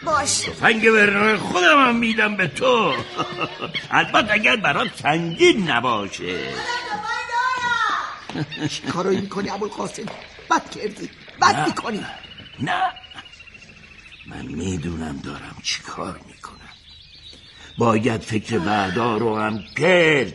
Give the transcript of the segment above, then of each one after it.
باش. تفنگ ورنای خودم هم میدم به تو. البته اگر برات سنگین نباشه. چی کارو این کنی ابوالقاسم؟ بد کردی، بد میکنی. نه من میدونم دارم چی کار میکنم. باید فکر بعدا رو هم کرد.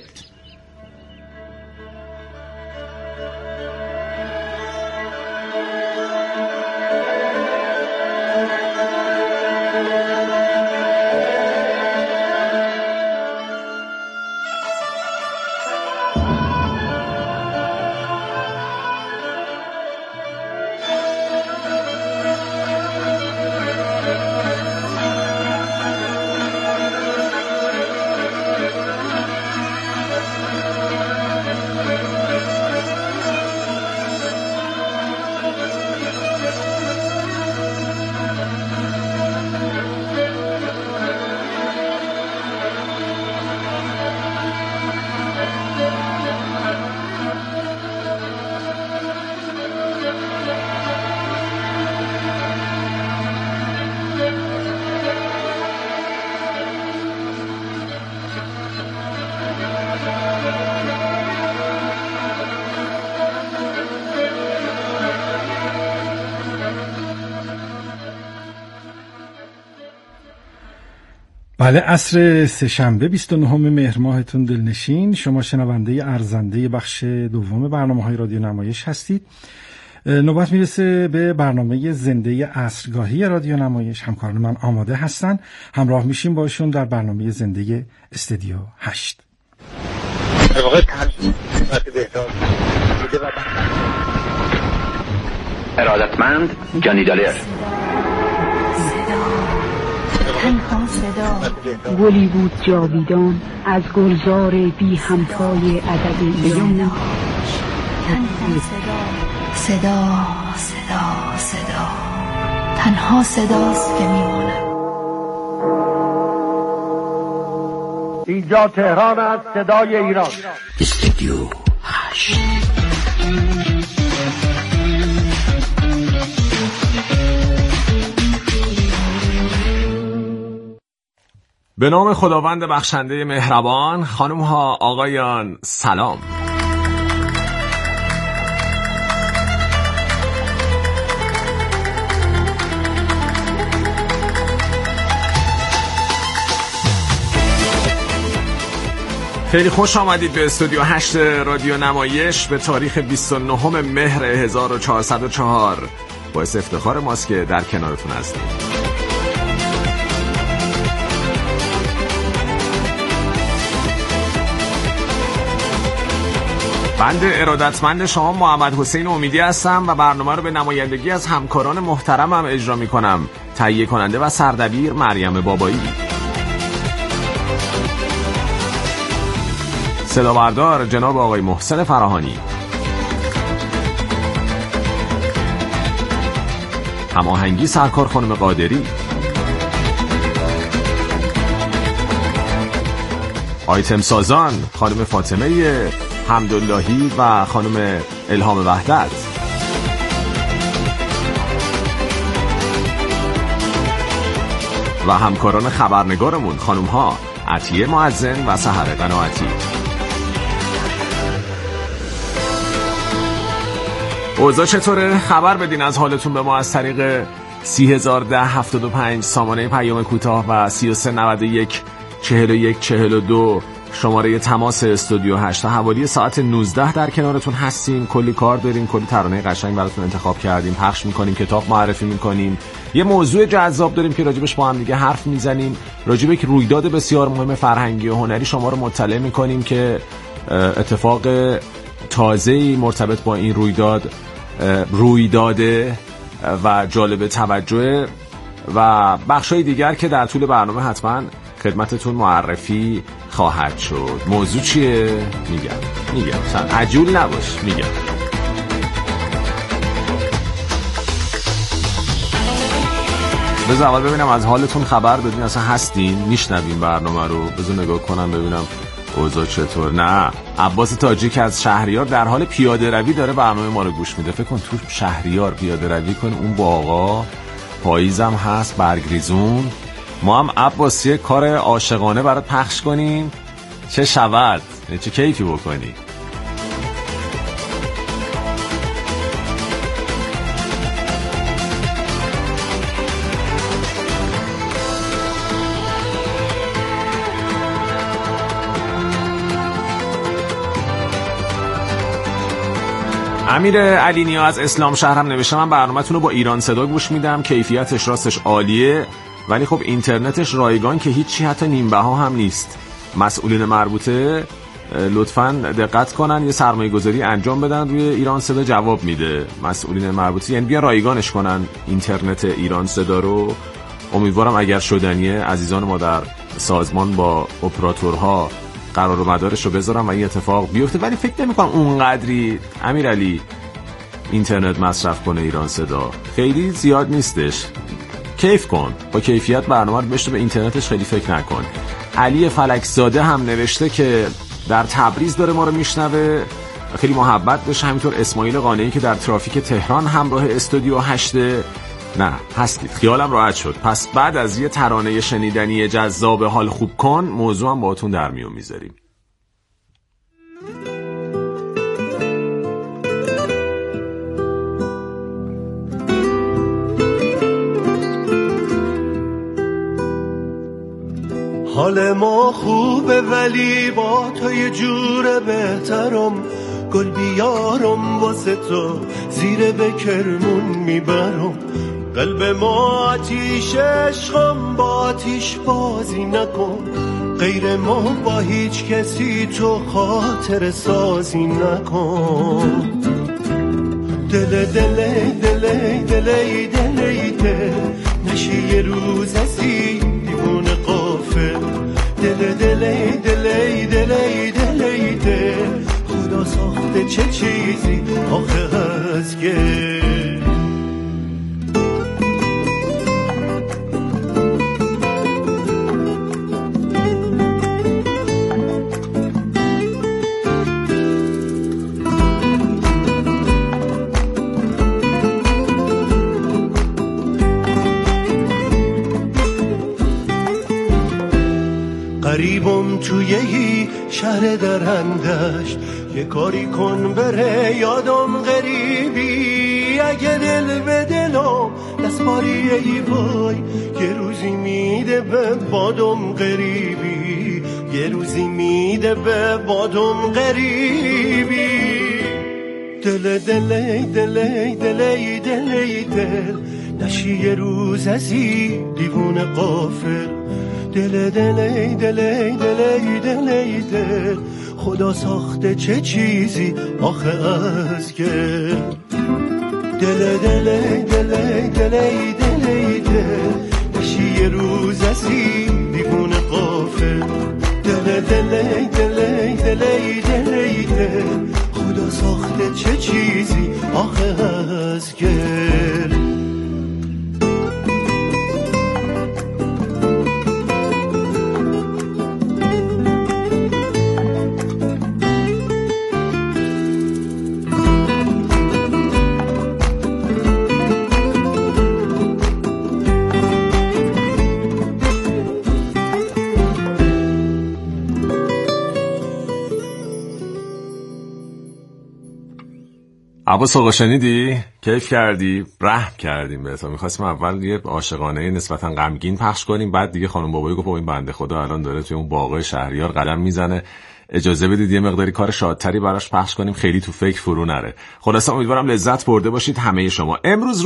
بله، عصر سه‌شنبه 29 مهر ماهتون دلنشین. شما شنونده ارزنده بخش دوم برنامه‌های رادیو نمایش هستید. نوبت میرسه به برنامه زنده عصرگاهی رادیو نمایش. همکاران من آماده هستن، همراه میشیم باشون در برنامه زنده استودیو 8. ارادتمند جانی دالر. تنها صدا گلی بود جاویدان از گلزار بی همتای ادبی یمنا. تنها صدا تنها صداست که میماند. اینجا تهران است، صدای ایران. استودیو 8. به نام خداوند بخشنده مهربان. خانم ها آقایان سلام. خیلی خوش آمدید به استودیو 8 رادیو نمایش به تاریخ 29 مهر 1404. باعث افتخار ماست که در کنارتون هستیم. بنده ارادتمند شما محمد حسین امیدی هستم و برنامه رو به نمایندگی از همکاران محترمم اجرا می کنم. تهیه کننده و سردبیر مریم بابایی. صدا بردار جناب آقای محسن فراهانی. هماهنگی سرکار خانم قادری. آیتم سازان خانم فاطمه حمداللهی و خانم الهام وحدت. و همکاران خبرنگارمون خانم ها عطیه معزن و سحر قناعتی. اوضاع چطوره؟ خبر بدین از حالتون به ما از طریق 301075 سامانه پیام کوتاه و 3391 4142 شماره تماس استودیو 8. تا حوالی ساعت 19 در کنارتون هستیم. کلی کار داریم، کلی ترانه قشنگ براتون انتخاب کردیم، پخش میکنیم، کتاب معرفی میکنیم، یه موضوع جذاب داریم که راجبش با هم دیگه حرف میزنیم، راجب یک رویداد بسیار مهم فرهنگی و هنری شما رو مطلع میکنیم که اتفاق تازه‌ای مرتبط با این رویداده و جالب توجه و بخشای دیگر که در طول برنامه حتما خدمتتون معرفی خواهد شد. موضوع چیه؟ میگم عجول نباش. میگم بذار اول ببینم از حالتون خبر بدین، اصلا هستین؟ میشنوین برنامه رو؟ بذار نگاه کنم ببینم اوضاع چطور. نه، عباس تاجیک از شهریار در حال پیاده روی داره برنامه ما رو گوش میده. فکر کن تو شهریار پیاده روی کن، اون باغا پاییزم هست برگریزون، ما هم عباسی کار عاشقانه برات پخش کنیم چه شود، چه کیفی بکنی. امیر علی نیا از اسلام شهرم نوشته من برنامه‌تون رو با ایران صدا گوش میدم، کیفیتش راستش عالیه ولی خب اینترنتش رایگان که هیچی، حتی نیم بها هم نیست. مسئولین مربوطه لطفاً دقت کنن یه سرمایه‌گذاری انجام بدن روی ایران صدا، جواب میده مسئولین مربوطه، یعنی بیا رایگانش کنن اینترنت ایران صدا رو. امیدوارم اگر شدنیه عزیزان ما در سازمان با اپراتورها قرار و مدارش رو بذارم و این اتفاق بیفته، ولی فکر نمی‌کنم اونقدری امیرعلی اینترنت مصرف کنه ایران صدا، خیلی زیاد نیستش. کیف کن، با کیفیت برنامه رو بشته، به اینترنتش خیلی فکر نکن. علی فلکزاده هم نوشته که در تبریز داره ما رو میشنوه، خیلی محبت داشت. همینطور اسماعیل قانعی که در ترافیک تهران همراه استودیو 8 نه هستید، خیالم راحت شد. پس بعد از یه ترانه شنیدنی جذاب حال خوب کن موضوع هم باهاتون در میون میذاریم. حال ما خوبه ولی با تو یه جور بهترم، گل بیارم واسه تو زیر بکرمون میبرم. قلب ما آتیش عشقم، با آتیش بازی نکن، غیر ما با هیچ کسی تو خاطر سازی نکن. دل دل دل دل دل دل نشی یه روز ازی دیوونه قافل. دل دل دل دل دل دل خدا ساخته چه چیزی آخه از گل. قریبم توی یه شهر درندشت، یه کاری کن بره یادم غریبی. اگه دل به دلم دست باریه ای وای، یه روزی میده به بادم غریبی، یه روزی میده به بادم غریبی. دل دل دل دل دل دل نشی یه روز ازی دیوونه قافل. دل دل دل دل دل دل خدا ساخته چه چیزی آخه از گل. دل دل دل دل دل دل نشی یه روز ازی دیوونه قافل. دل دل دل دل دل دل خدا ساخته چه چیزی آخه از گل. عباس آقا شنیدی؟ کیف کردی؟ رحم کردیم بهتا. میخواستیم اول یه عاشقانه نسبتا غمگین پخش کنیم، بعد دیگه خانم بابایی گفت این بنده خدا الان داره توی اون باغ شهریار قدم میزنه، اجازه بدید یه مقداری کار شادتری براش پخش کنیم، خیلی تو فکر فرو نره. خلاصا امیدوارم لذت برده باشید همه شما. امروز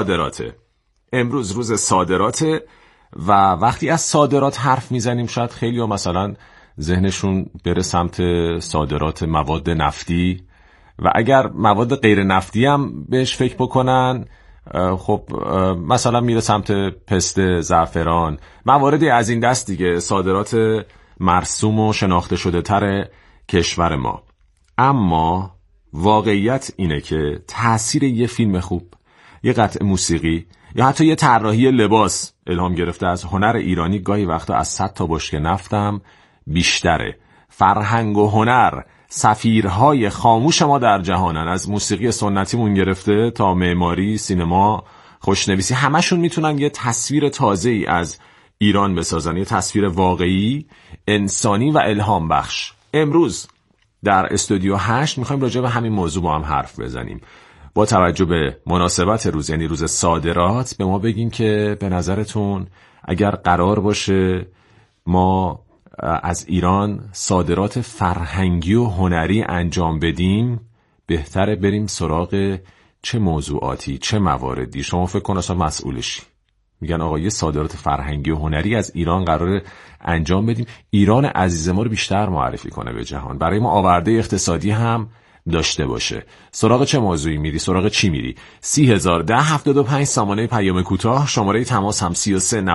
روز صادراته و وقتی از صادرات حرف میزنیم شاید خیلی ها مثلا ذهنشون بره سمت صادرات مواد نفتی و اگر مواد غیر نفتی هم بهش فکر بکنن خب مثلا میره سمت پسته، زعفران، مواردی از این دست دیگه، صادرات مرسوم و شناخته شده تر کشور ما. اما واقعیت اینه که تأثیر یه فیلم خوب، یه قطعه موسیقی یا حتی یه طراحی لباس الهام گرفته از هنر ایرانی گاهی وقتا از 100 تا بشکه نفتم بیشتره. فرهنگ و هنر سفیرهای خاموش ما در جهانن، از موسیقی سنتیمون گرفته تا معماری، سینما، خوشنویسی، همشون میتونن یه تصویر تازه‌ای از ایران بسازن، یه تصویر واقعی، انسانی و الهام بخش. امروز در استودیو 8 میخوایم راجع به همین موضوع با هم حرف بزنیم. با توجه به مناسبت روز، یعنی روز صادرات، به ما بگین که به نظرتون اگر قرار باشه ما از ایران صادرات فرهنگی و هنری انجام بدیم، بهتره بریم سراغ چه موضوعاتی، چه مواردی؟ شما فکر کن اصلا مسئولشی. میگن آقا یه صادرات فرهنگی و هنری از ایران قراره انجام بدیم، ایران عزیز ما رو بیشتر معرفی کنه به جهان، برای ما آورده اقتصادی هم داشته باشه. سراغ چه موضوعی میری؟ سراغ چی میری؟ 3010-75 سامانه پیام کوتاه، شماره تماس هم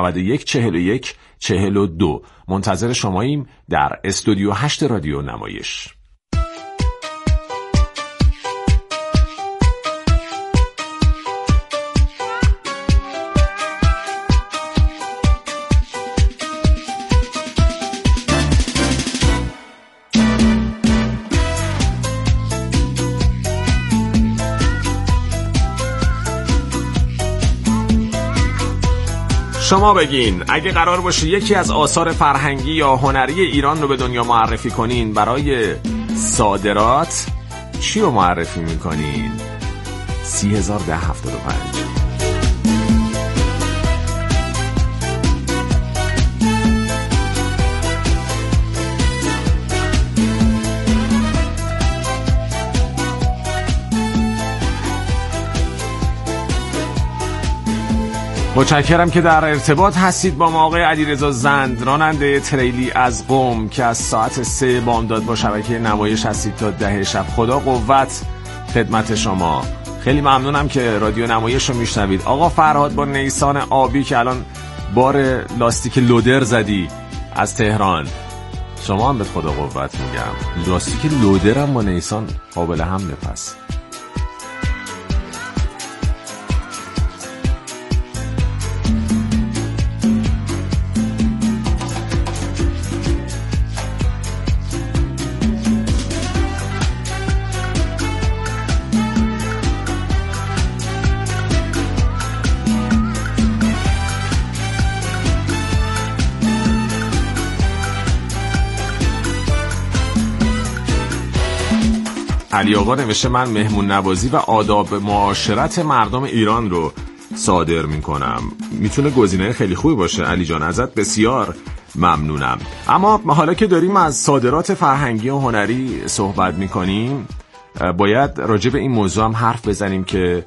33914142. منتظر شماییم در استودیو 8 رادیو نمایش. شما بگین اگه قرار باشه یکی از آثار فرهنگی یا هنری ایران رو به دنیا معرفی کنین، برای صادرات چی رو معرفی میکنین؟ 3010-75. متشکرم که در ارتباط هستید با ما. آقای علیرضا زند، راننده تریلی از قم که از ساعت 3 بامداد با شبکه نمایش هستید تا 10 شب. خدا قوت خدمت شما. خیلی ممنونم که رادیو نمایش رو میشنوید. آقا فرهاد با نیسان آبی که الان بار لاستیک لودر زدی از تهران، شما هم به خدا قوت میگم. لاستیک لودر هم با نیسان قابل حمله. پس علی آقا نوشته من مهمون نوازی و آداب معاشرت مردم ایران رو صادر میکنم. میتونه گزینه خیلی خوبی باشه. علی جان ازت بسیار ممنونم. اما حالا که داریم از صادرات فرهنگی و هنری صحبت میکنیم، باید راجع به این موضوع هم حرف بزنیم که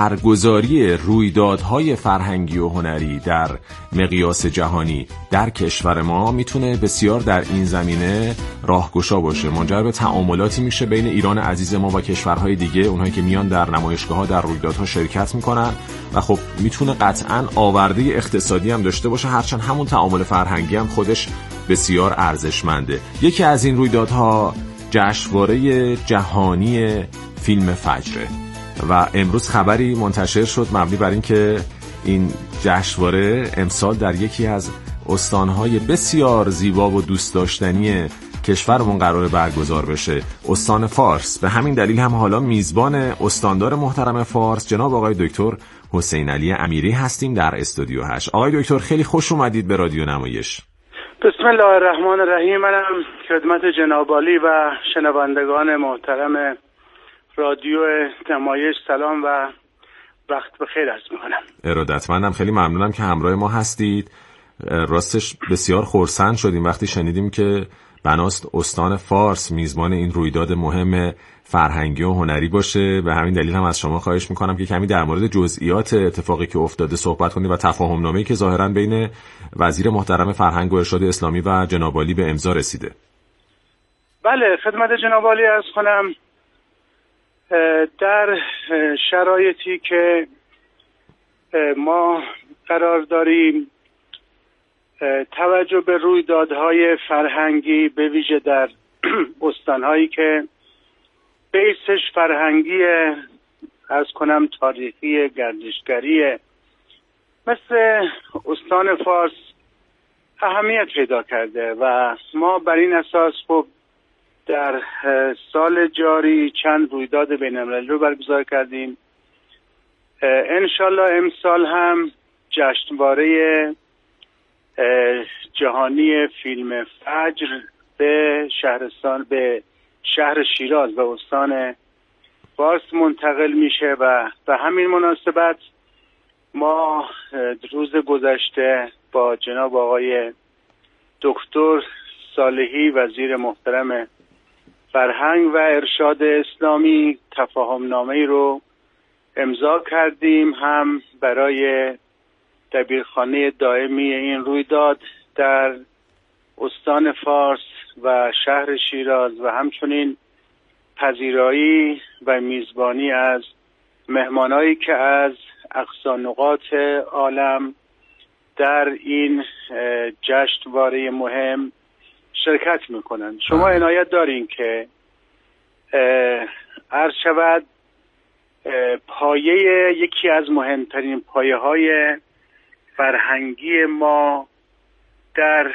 برگزاری رویدادهای فرهنگی و هنری در مقیاس جهانی در کشور ما میتونه بسیار در این زمینه راهگشا باشه. منجر به تعاملاتی میشه بین ایران عزیز ما و کشورهای دیگه، اونهایی که میان در نمایشگاه‌ها، در رویدادها شرکت میکنن و خب میتونه قطعاً آورده اقتصادی هم داشته باشه، هرچند همون تعامل فرهنگی هم خودش بسیار ارزشمنده. یکی از این رویدادها جشنواره جهانی فیلم فجره و امروز خبری منتشر شد مبنی بر این که این جشنواره امسال در یکی از استانهای بسیار زیبا و دوست داشتنی کشورمون قرار برگزار بشه، استان فارس. به همین دلیل هم حالا میزبان استاندار محترم فارس جناب آقای دکتر حسین علی امیری هستیم در استودیو 8. آقای دکتر خیلی خوش اومدید به رادیو نمایش. بسم الله الرحمن الرحیم. منم خدمت جناب عالی و شنوندگان محترم رادیو نمایش سلام و وقت بخیر عرض می‌کنم. ارادتمندم، خیلی ممنونم که همراه ما هستید. راستش بسیار خرسند شدیم وقتی شنیدیم که بناست استان فارس میزبان این رویداد مهم فرهنگی و هنری باشه. به همین دلیل هم از شما خواهش میکنم که کمی در مورد جزئیات اتفاقی که افتاده صحبت کنید و تفاهم‌نامه‌ای که ظاهراً بین وزیر محترم فرهنگ و ارشاد اسلامی و جناب عالی به امضا رسیده. بله، خدمت جناب عالی عرض کنم. در شرایطی که ما قرار داریم توجه به رویدادهای فرهنگی به ویژه در استانهایی که بیسش فرهنگی عرض کنم تاریخی گردشگری مثل استان فارس اهمیت پیدا کرده و ما بر این اساس خب در سال جاری چند رویداد بین‌المللی رو برگزار کردیم. انشالله امسال هم جشنواره جهانی فیلم فجر به شهر شیراز و استان فارس منتقل میشه و به همین مناسبت ما روز گذشته با جناب آقای دکتر صالحی وزیر محترم فرهنگ و ارشاد اسلامی تفاهم نامه‌ای رو امضا کردیم، هم برای دبیرخانه دائمی این رویداد در استان فارس و شهر شیراز و همچنین پذیرایی و میزبانی از مهمانایی که از اقصا نقاط عالم در این جشنواره مهم شرکت میکنند. شما عنایت دارین که عرض شود پایه یکی از مهمترین پایه های فرهنگی ما در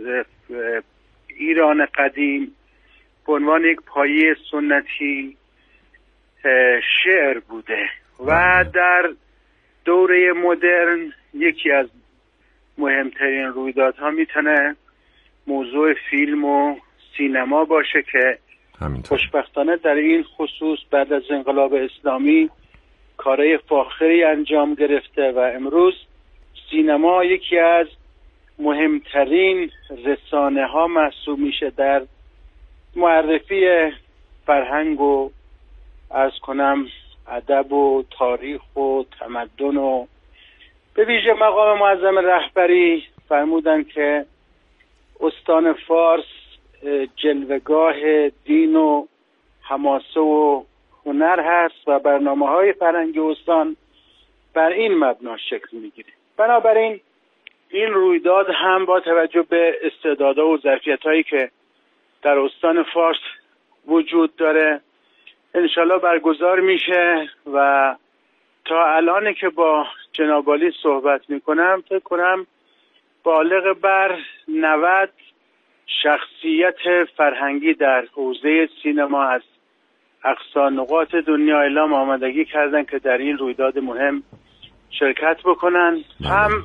ایران قدیم به عنوان یک پایه سنتی شعر بوده و در دوره مدرن یکی از مهمترین رویدادها میتونه موضوع فیلم و سینما باشه که خوشبختانه در این خصوص بعد از انقلاب اسلامی کارهای فاخری انجام گرفته و امروز سینما یکی از مهمترین رسانه ها محسوب میشه در معرفی فرهنگ و عرض کنم ادب و تاریخ و تمدن و به ویژه مقام معظم رهبری فرمودن که استان فارس جلوهگاه دین و حماسه و هنر هست و برنامه‌های فرهنگی استان بر این مبنا شکل میگیره. بنابراین این رویداد هم با توجه به استعدادها و ظرفیت‌هایی که در استان فارس وجود داره انشالله برگزار میشه و تا الان که با جناب عالی صحبت میکنم فکر کنم بالغ بر 90 شخصیت فرهنگی در حوزه سینما از اقصا نقاط دنیا اعلام آمادگی کردن که در این رویداد مهم شرکت بکنن. هم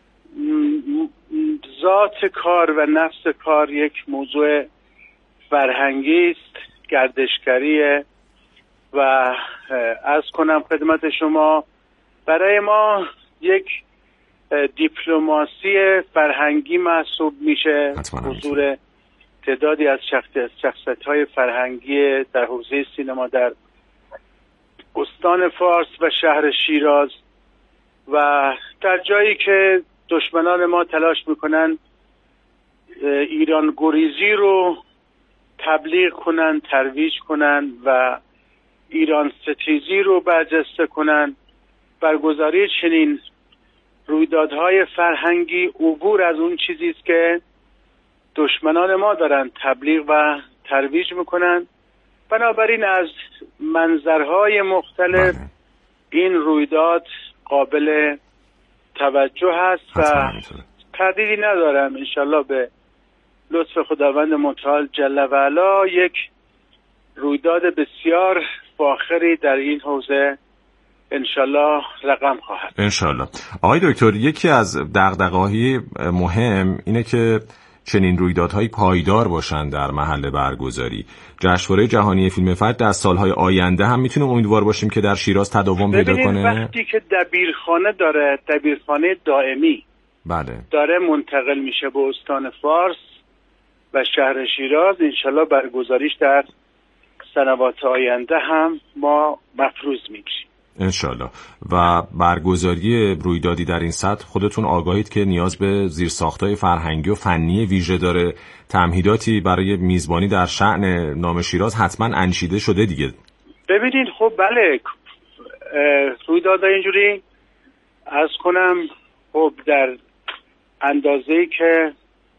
ذات کار و نفس کار یک موضوع فرهنگی است، گردشگریه و عرض کنم خدمت شما برای ما یک دیپلماسی فرهنگی محسوب میشه حضور تعدادی از شخصیت‌های فرهنگی در حوزه سینما در استان فارس و شهر شیراز و در جایی که دشمنان ما تلاش میکنن ایران گریزی رو تبلیغ کنن، ترویج کنن و ایران ستیزی رو برجسته کنن، برگزاری چنین رویدادهای فرهنگی عبور از اون چیزی است که دشمنان ما دارن تبلیغ و ترویج میکنن. بنابراین از منظرهای مختلف این رویداد قابل توجه هست و تردیدی ندارم انشالله به لطف خداوند متعال جل و علا یک رویداد بسیار فاخری در این حوزه انشالله رقم خواهد. انشالله. آقای دکتر، یکی از دغدغه‌های مهم اینه که چنین رویدادهای پایدار باشن در محل برگزاری. جشنواره جهانی فیلم فجر در سالهای آینده هم میتونیم امیدوار باشیم که در شیراز تداوم پیدا کنه. وقتی که دبیرخانه داره، دبیرخانه دائمی بله داره منتقل میشه به استان فارس و شهر شیراز، انشالله برگزاریش در سنوات آینده هم ما مفروض میگیریم انشالله. و برگزاری رویدادی در این سطح خودتون آگاهید که نیاز به زیرساخت‌های فرهنگی و فنی ویژه داره. تمهیداتی برای میزبانی در شأن نام شیراز حتما انشیده شده دیگه. ببینید خب بله، رویدادهای اینجوری عرض کنم خب در اندازه‌ای که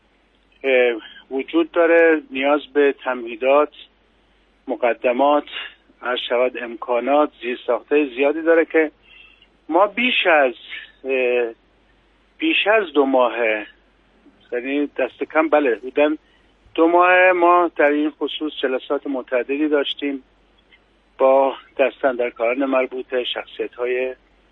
وجود داره نیاز به تمهیدات، مقدمات، هر شود امکانات، زیرساخت‌های زیادی داره که ما بیش از 2 ماه، یعنی دست کم بله بودن 2 ماه ما در این خصوص جلسات متعددی داشتیم با دستاندرکاران مربوطه، شخصیت‌های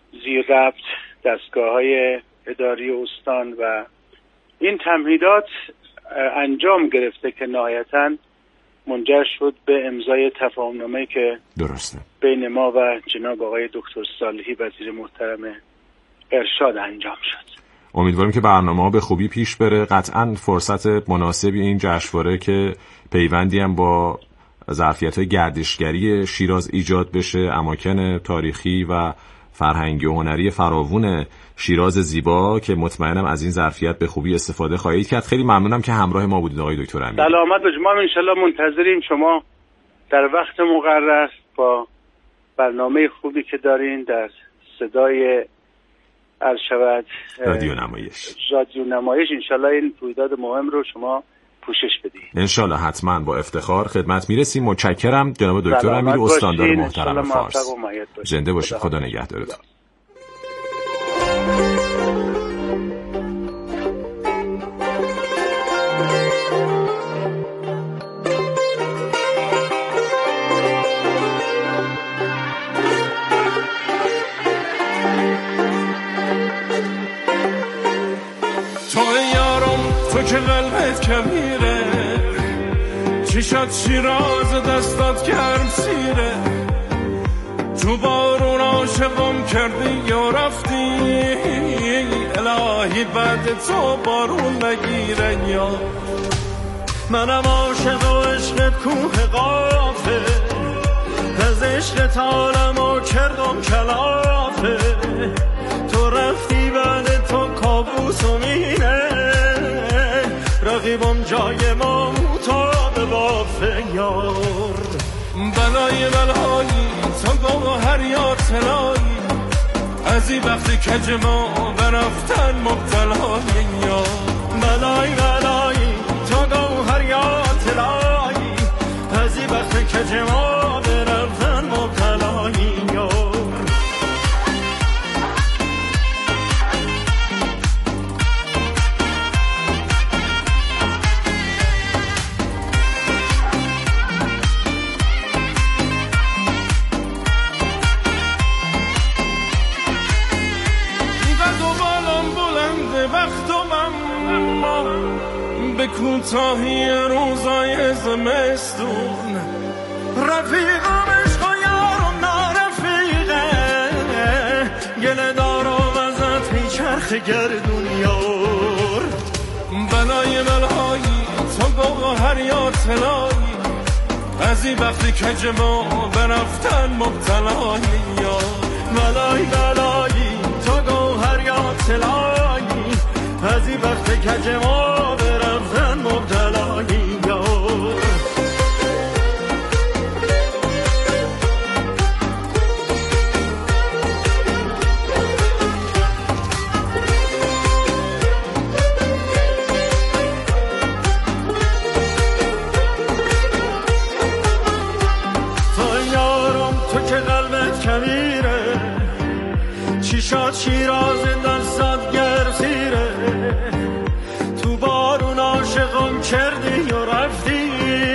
زیر ربط دستگاه‌های اداری استان و این تمهیدات انجام گرفته که نهایتاً منجر شد به امضای تفاهمنامه‌ای که درسته بین ما و جناب آقای دکتر صالحی وزیر محترم ارشاد انجام شد. امیدواریم که برنامه‌ها به خوبی پیش بره. قطعاً فرصت مناسبی این جشنواره که پیوندی هم با ظرفیت‌های گردشگری شیراز ایجاد بشه، اماکن تاریخی و فرهنگی و هنری فراوون شیراز زیبا که مطمئنم از این ظرفیت به خوبی استفاده خواهید کرد. خیلی ممنونم که همراه ما بودید آقای دکتر امیری. سلامت باشید. ما انشالله منتظریم شما در وقت مقرر با برنامه خوبی که دارین در صدای شود رادیو نمایش انشالله این رویداد مهم رو شما پوشش بدید. انشالله حتما با افتخار خدمت میرسیم. متشکرم جناب دکتر امیری استاندار محترم فارس. زنده باشید. خدا نگهدارتون. که قلبت کبیره چشات شیراز دستات گرم سیره تو بارون عاشقم کردی یا رفتی الهی بعد تو بارون نگیره یا منم عاشق و عشقت کوه قافه از عشقت عالمو کردم کلافه تو رفتی بعد تو کابوس و مینه رقیبم جای ما مطابه بافه یار بلای بلایی تا گوهر یا تلایی از این وقتی کج ما برفتن مبتلای یار بلای بلایی تا گوهر یا تلایی از این وقتی کج ما برفتن مبتلای یار به کوتاهی روزای زمستون رفیقم عشق و یارم نارفیقه گله دارم ازت میچرخ گردون یار بلای بلایی تو گوهر یا تلایی از این وقتی کج ما برفتن مبتلای یار بلای بلایی تو گوهر یا تلایی از این وقتی کج ما برفتن مبتلایی یار تو یارم تو که قلبت کبیره چشات شیراز دستات گرسیره تو بارون عاشقم کردی و رفتی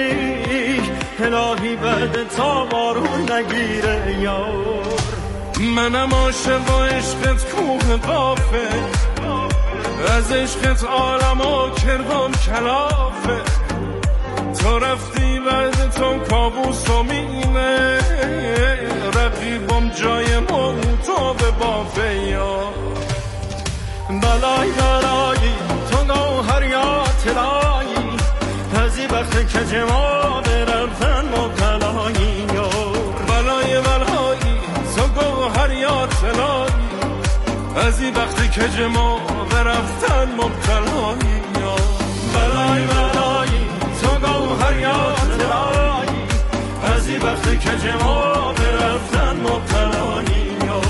الهی بعد تا بارون نگیره یار منم عاشق و عشقت کوه قافه از عشقت عالمو کردم کلافه تو رفتی بعد تو کابوس و مینه رقیبم جای موتا به بافه یار بلای بلایی تو گوهر یا تلایی از این وقت کج ما برفتن مبتلایی یار بلای بلایی تو گوهر یا تلایی از این وقت کج ما برفتن مبتلایی یار بلای بلایی تو گوهر یا تلایی از این وقت کج ما برفتن مبتلایی یار.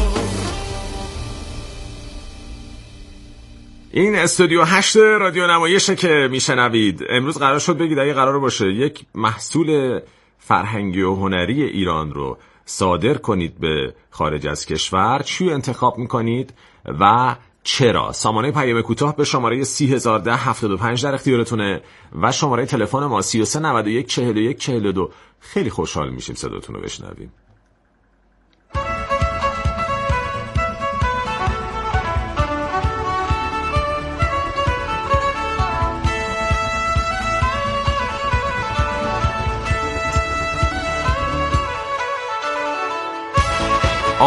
این استودیو 8 رادیو نمایشه که میشنوید. امروز قرار شد بگید اگه قرار باشه یک محصول فرهنگی و هنری ایران رو صادر کنید به خارج از کشور، چی انتخاب میکنید و چرا؟ سامانه پیام کوتاه به شماره 301075 در اختیارتونه و شماره تلفن ما 33914142. خیلی خوشحال میشیم صداتون رو بشنویم.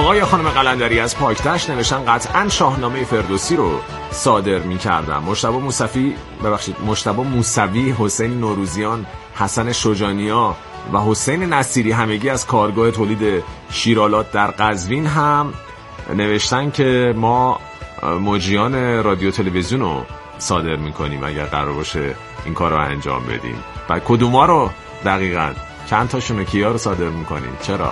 آقای خانم قلندری از پاکتشت نوشتن قطعا شاهنامه فردوسی رو صادر می‌کردم. مجتبی موسوی، حسین نوروزیان، حسن شجانیا و حسین نصیری همگی از کارگاه تولید شیرالات در قزوین هم نوشتن که ما مجریان رادیو تلویزیون رو صادر میکنیم اگر قرار باشه این کار رو انجام بدیم. و کدوما رو دقیقاً چند تاشون رو کیا رو صادر میکنیم؟ چرا؟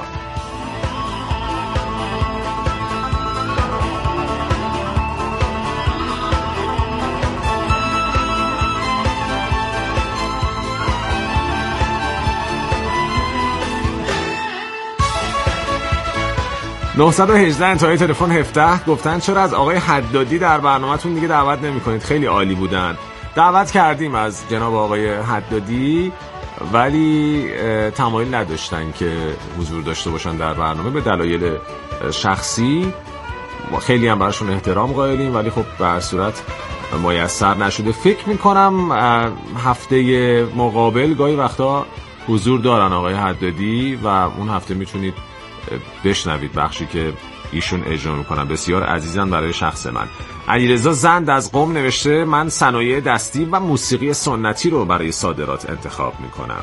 (918) انتهای تلفن 17 گفتن چرا از آقای حدادی در برنامه‌تون دیگه دعوت نمی‌کنید؟ خیلی عالی بودن. دعوت کردیم از جناب آقای حدادی ولی تمایل نداشتن که حضور داشته باشن در برنامه به دلایل شخصی. خیلی هم براشون احترام قائلیم ولی خب به هر صورت میسر نشده. فکر می‌کنم هفته مقابل گاهی وقتا حضور دارن آقای حدادی و اون هفته میتونید بشنوید بخشی که ایشون اجرا میکنن. بسیار عزیزن برای شخص من. علیرضا زند از قم نوشته من صنایع دستی و موسیقی سنتی رو برای صادرات انتخاب میکنم.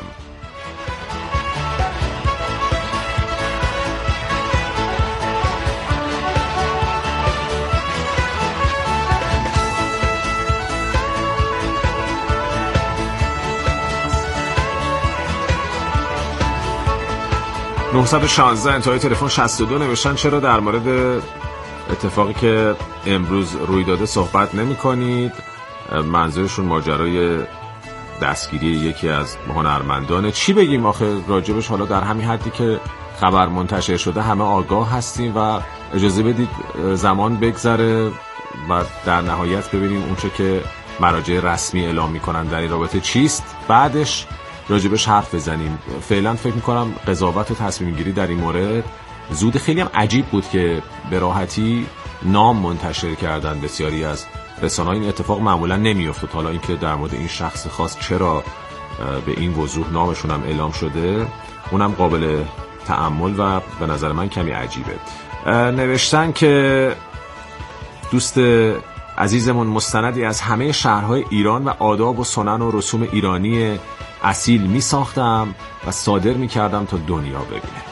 916 انتهای تلفن 62 نوشتن چرا در مورد اتفاقی که امروز روی داده صحبت نمی کنید؟ منظورشون ماجرای دستگیری یکی از هنرمندانه. چی بگیم آخه راجبش؟ حالا در همین حدی که خبر منتشر شده همه آگاه هستیم و اجازه بدید زمان بگذره و در نهایت ببینیم اونچه که مراجع رسمی اعلام میکنن در این رابطه چیست، بعدش راجبش حرف بزنیم. فعلا فکر میکنم قضاوت و تصمیم گیری در این مورد زود. خیلی هم عجیب بود که به راحتی نام منتشر کردن بسیاری از رسانه‌ها. این اتفاق معمولا نمیافتاد. حالا اینکه در مورد این شخص خاص چرا به این وضوح نامشون هم اعلام شده اونم قابل تأمل و به نظر من کمی عجیبه. نوشتن که دوست عزیزمون مستندی از همه شهرهای ایران و آداب و سنن و رسوم ایرانی اصیل می ساختم و صادر می کردم تا دنیا ببینه.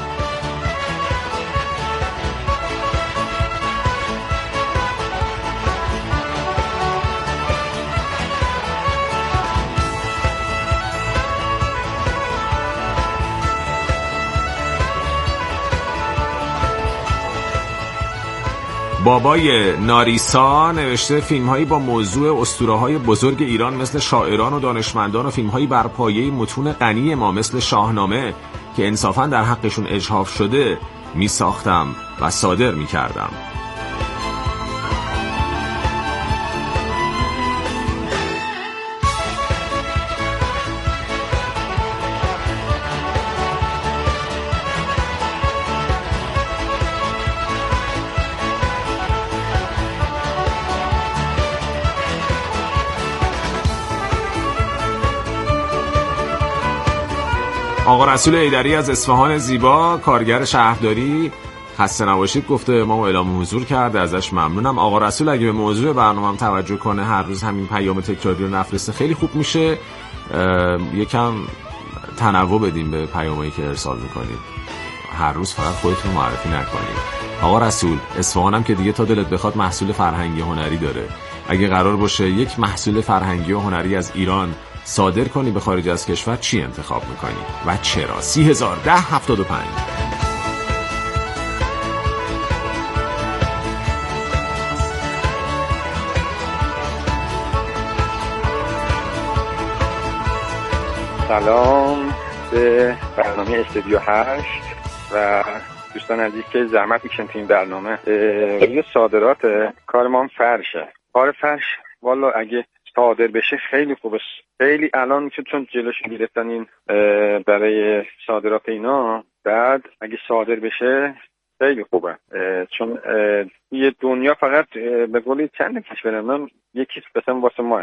بابای ناریسا نوشته فیلم‌هایی با موضوع اسطوره‌های بزرگ ایران مثل شاعران و دانشمندان و فیلم‌هایی بر پایه متون غنی ما مثل شاهنامه که انصافاً در حقشون اجحاف شده می ساختم و صادر می کردم. آقا رسول ایدری از اصفهان زیبا، کارگر شهرداری، خسته نباشید گفته ما اعلام حضور کرده، ازش ممنونم. آقا رسول اگه به موضوع برنامه‌ام توجه کنه هر روز همین پیام تکراری رو نفرسته خیلی خوب میشه. یکم تنوع بدیم به پیامایی که ارسال میکنید، هر روز فقط خودتون معرفی نکنید. آقا رسول اصفهانم که دیگه تا دلت بخواد محصول فرهنگی هنری داره. اگه قرار باشه یک محصول فرهنگی و هنری از ایران صادر کنی به خارج از کشور چی انتخاب میکنی و چرا؟ 301075. سلام به برنامه استودیو 8 و دوستان عزیز که زحمت میکشن تو این برنامه. یه صادرات کار ما هم فرشه. کار فرش والا اگه صادر بشه خیلی خوبه. خیلی الان چون جلوش گرفتن این برای صادرات اینا، بعد اگه صادر بشه خیلی خوبه. چون یه دنیا فقط به قولی چند کشور من یکی مثلا واسه ما